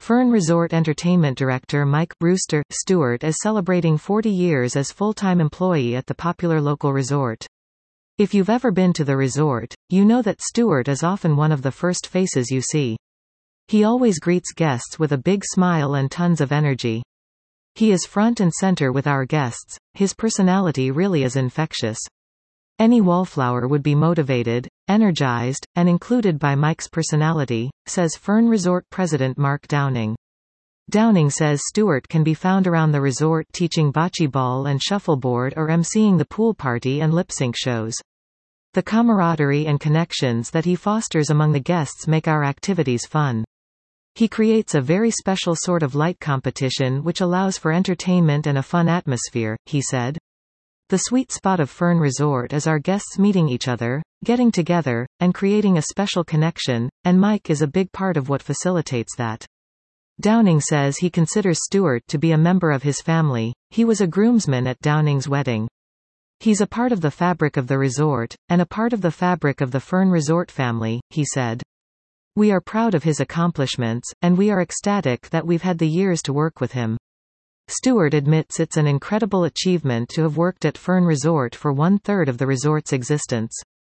Fern Resort Entertainment Director Mike "Rooster" Stewart is celebrating 40 years as full-time employee at the popular local resort. If you've ever been to the resort, you know that Stewart is often one of the first faces you see. He always greets guests with a big smile and tons of energy. He is front and center with our guests. His personality really is infectious. Any wallflower would be motivated, energized, and included by Mike's personality, says Fern Resort President Mark Downing. Downing says Stewart can be found around the resort teaching bocce ball and shuffleboard or emceeing the pool party and lip-sync shows. The camaraderie and connections that he fosters among the guests make our activities fun. He creates a very special sort of light competition which allows for entertainment and a fun atmosphere, he said. The sweet spot of Fern Resort is our guests meeting each other, getting together, and creating a special connection, and Mike is a big part of what facilitates that. Downing says he considers Stewart to be a member of his family. He was a groomsman at Downing's wedding. He's a part of the fabric of the resort, and a part of the fabric of the Fern Resort family, he said. We are proud of his accomplishments, and we are ecstatic that we've had the years to work with him. Stewart admits it's an incredible achievement to have worked at Fern Resort for 1/3 of the resort's existence.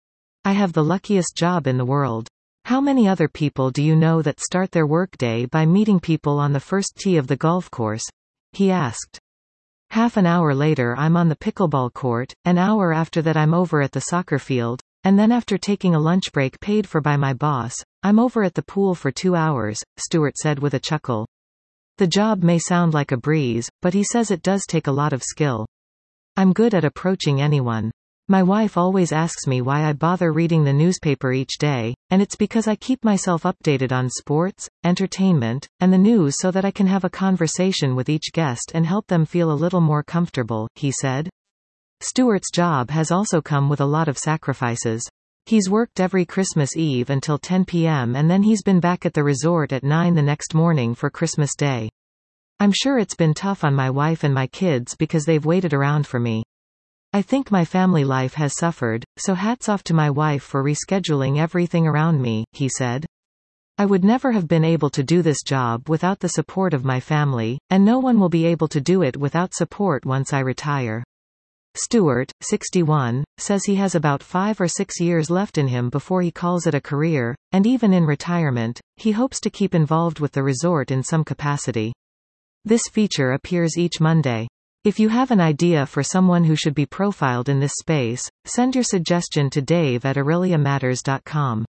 I have the luckiest job in the world. How many other people do you know that start their workday by meeting people on the first tee of the golf course? He asked. Half an hour later I'm on the pickleball court, an hour after that I'm over at the soccer field, and then after taking a lunch break paid for by my boss, I'm over at the pool for 2 hours, Stewart said with a chuckle. The job may sound like a breeze, but he says it does take a lot of skill. I'm good at approaching anyone. My wife always asks me why I bother reading the newspaper each day, and it's because I keep myself updated on sports, entertainment, and the news so that I can have a conversation with each guest and help them feel a little more comfortable, he said. Stewart's job has also come with a lot of sacrifices. He's worked every Christmas Eve until 10 p.m. and then he's been back at the resort at 9 the next morning for Christmas Day. I'm sure it's been tough on my wife and my kids because they've waited around for me. I think my family life has suffered, so hats off to my wife for rescheduling everything around me, he said. I would never have been able to do this job without the support of my family, and no one will be able to do it without support once I retire. Stewart, 61, says he has about 5 or 6 years left in him before he calls it a career, and even in retirement, he hopes to keep involved with the resort in some capacity. This feature appears each Monday. If you have an idea for someone who should be profiled in this space, send your suggestion to Dave@AureliaMatters.com.